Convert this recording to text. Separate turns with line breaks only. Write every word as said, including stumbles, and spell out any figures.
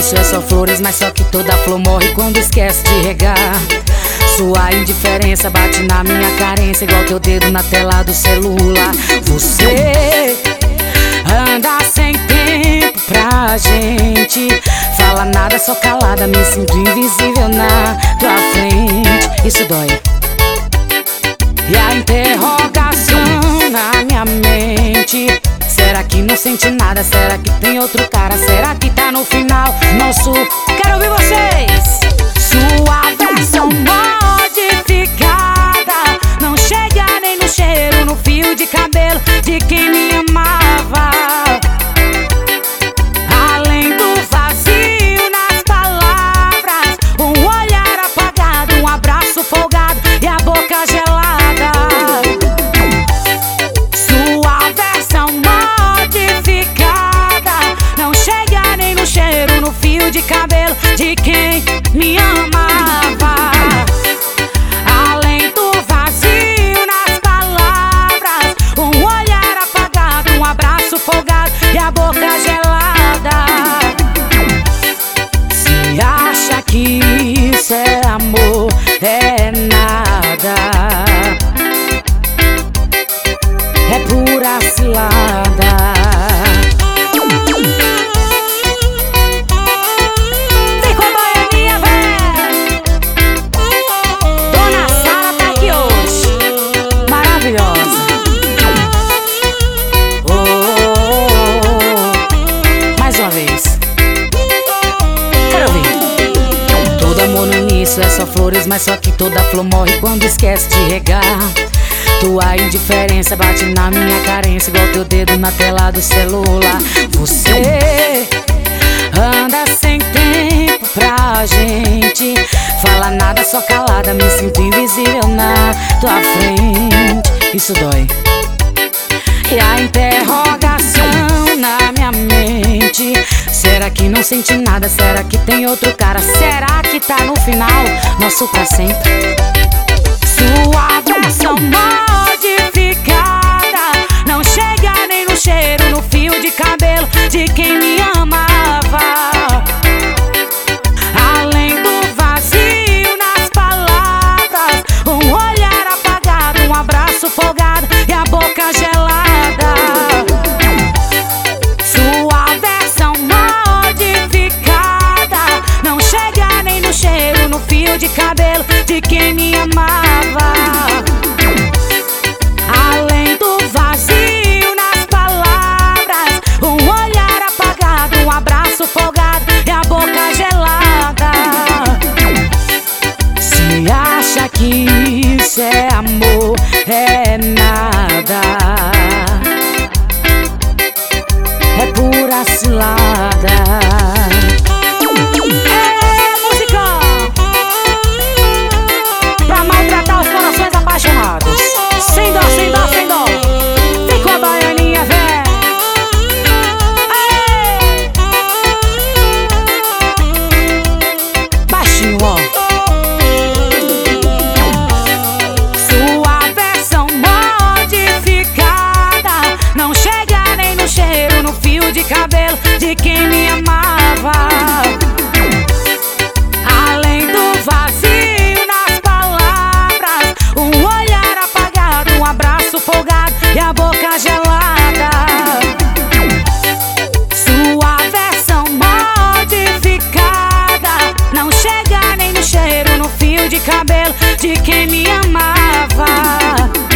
início é só flores, mas só que toda flor morre quando esquece de regar. Sua indiferença bate na minha carência, igual teu dedo na tela do celular. Você anda sem tempo pra gente, fala nada, só calada, me sinto invisível na tua frente. Isso dói. E a interrogação na minha mente: será que não sente nada? Será que tem outro cara? Será que tá no final nosso... Quero ouvir vocês! Sua versão modificada não chega nem no cheiro, no fio de cabelo de quem me amava. Além do vazio nas palavras, um olhar apagado, um abraço folgado e a boca gelada. Sua versão modificada não chega nem no cheiro, no fio de cabelo de quem me amava. Além do vazio nas palavras, um olhar apagado, um abraço folgado e a boca gelada. Se acha que isso é amor, é nada, é pura cilada. Vem com a baianinha, véi! Dona Sara tá aqui hoje, maravilhosa. Oh, oh, oh. Mais uma vez. Quero ouvir. Todo amor no início é só flores, mas só que toda flor morre quando esquece de regar. Tua indiferença bate na minha carência, igual teu dedo na tela do celular. Você anda sem tempo pra gente, fala nada, só calada, me sinto invisível na tua frente. Isso dói. E a interrogação na minha mente: será que não sente nada? Será que tem outro cara? Será que tá no final nosso pra sempre? Sua versão modificada não chega nem no cheiro, no fio de cabelo de quem me amava. Além do vazio nas palavras, um olhar apagado, um abraço folgado e a boca gelada. Sua versão modificada não chega nem no cheiro, no fio de cabelo de quem me amava. Além do vazio nas palavras, um olhar apagado, um abraço folgado e a boca gelada. Se acha que isso é amor, é nada, é pura cilada. Sem dó, sem dó, sem dó. Vem com a baianinha, véi. Aê! Baixinho, ó. Sua versão modificada não chega nem no cheiro, no fio de cabelo de quem me amava. Além do vazio nas palavras, um olhar apagado, um abraço folgado e a boca gelada. Sua versão modificada não chega nem no cheiro, no fio de cabelo de quem me amava.